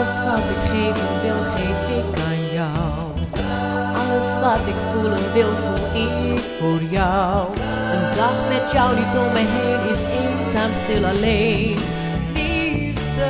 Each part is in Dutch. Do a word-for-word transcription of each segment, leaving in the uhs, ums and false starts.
Alles wat ik geven wil, geef ik aan jou. Alles wat ik voelen wil, voel ik voor jou. Een dag met jou niet om me heen is eenzaam, stil alleen. Liefste,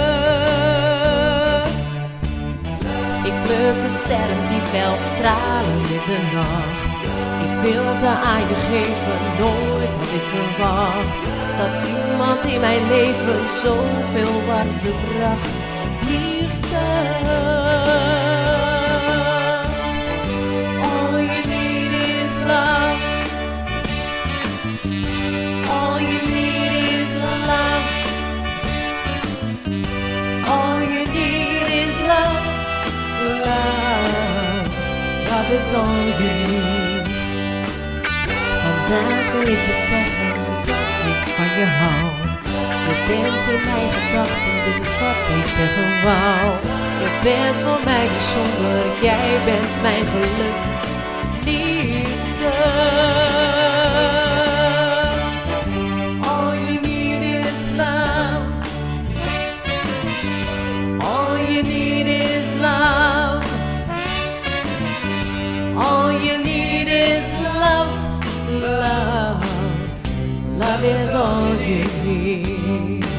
ik pluk de sterren die fel stralen in de nacht. Ik wil ze aan je geven, nooit had ik verwacht dat iemand in mijn leven zoveel warmte bracht. Liefste, all you need is love. All you need is love. All you need is love. Love, love is all you need. Vandaag wil ik je zeggen dat ik van je hou. Je bent in mijn gedachten, dit is wat ik zeggen wou. Je bent voor mij bijzonder, jij bent mijn geluk, liefste. All you need is love. All you need is love. All you need is love. Love, love is all you need.